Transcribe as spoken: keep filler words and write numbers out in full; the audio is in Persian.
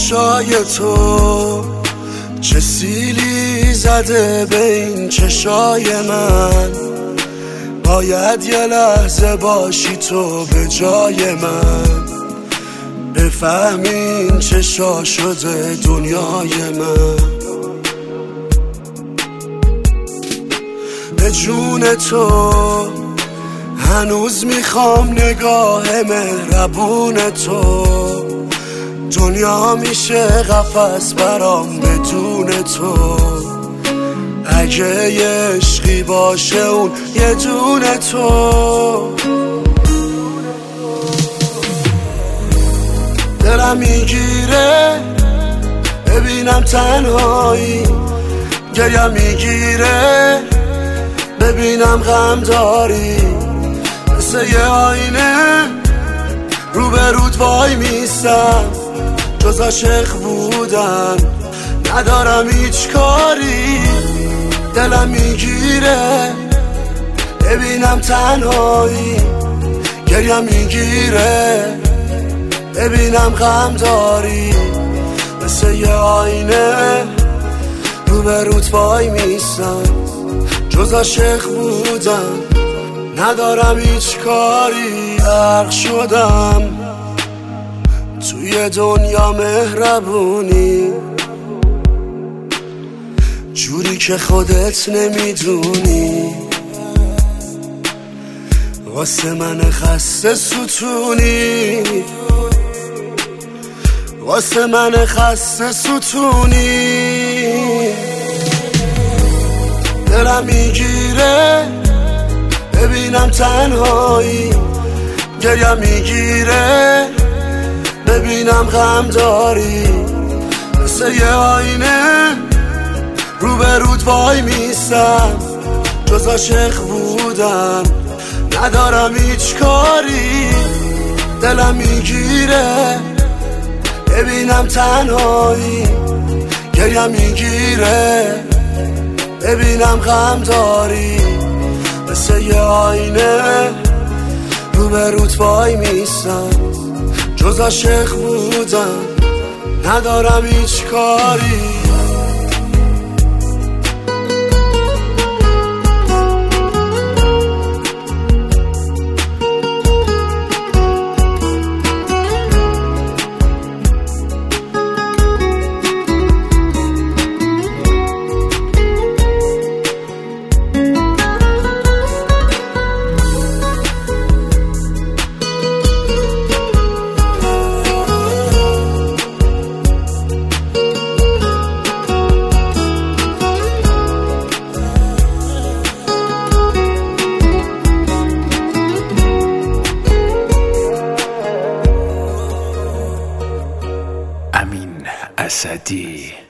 چشای تو چه سیلی زده به این چشای من، باید یه لحظه باشی تو به جای من، بفهمین چشا شده دنیای من. به جون تو هنوز میخوام نگاه مهربون تو، دنیا میشه قفس برام بدون تو، اگه یه عشقی باشه اون یه دونه تو. دلم میگیره ببینم تنهایی، گریم میگیره ببینم غم داری، مثل یه آینه رو به رود وای میستم، جز عاشق بودن ندارم هیچ کاری. دلم میگیره ببینم تنهایی، گریم میگیره ببینم غم داری، مثل یه آینه رو به رود وای میستم، جز عاشق بودن ندارم هیچ کاری. غرق شدم توی دنیا مهربونی، جوری که خودت نمیدونی، واسه من خسته ستونی، واسه من خسته ستونی. دلم میگیره ببینم تنهایی، گریم میگیره ببینم غم داری، مثل یه آینه رو به رود وای میستم، جز عاشق بودن ندارم هیچ کاری. دلم میگیره ببینم تنهایی، گریم میگیره ببینم غم داری، مثل یه آینه رو به رود وای میستم، جز عاشق بودن ندارم هیچ کاری. امین اسدی.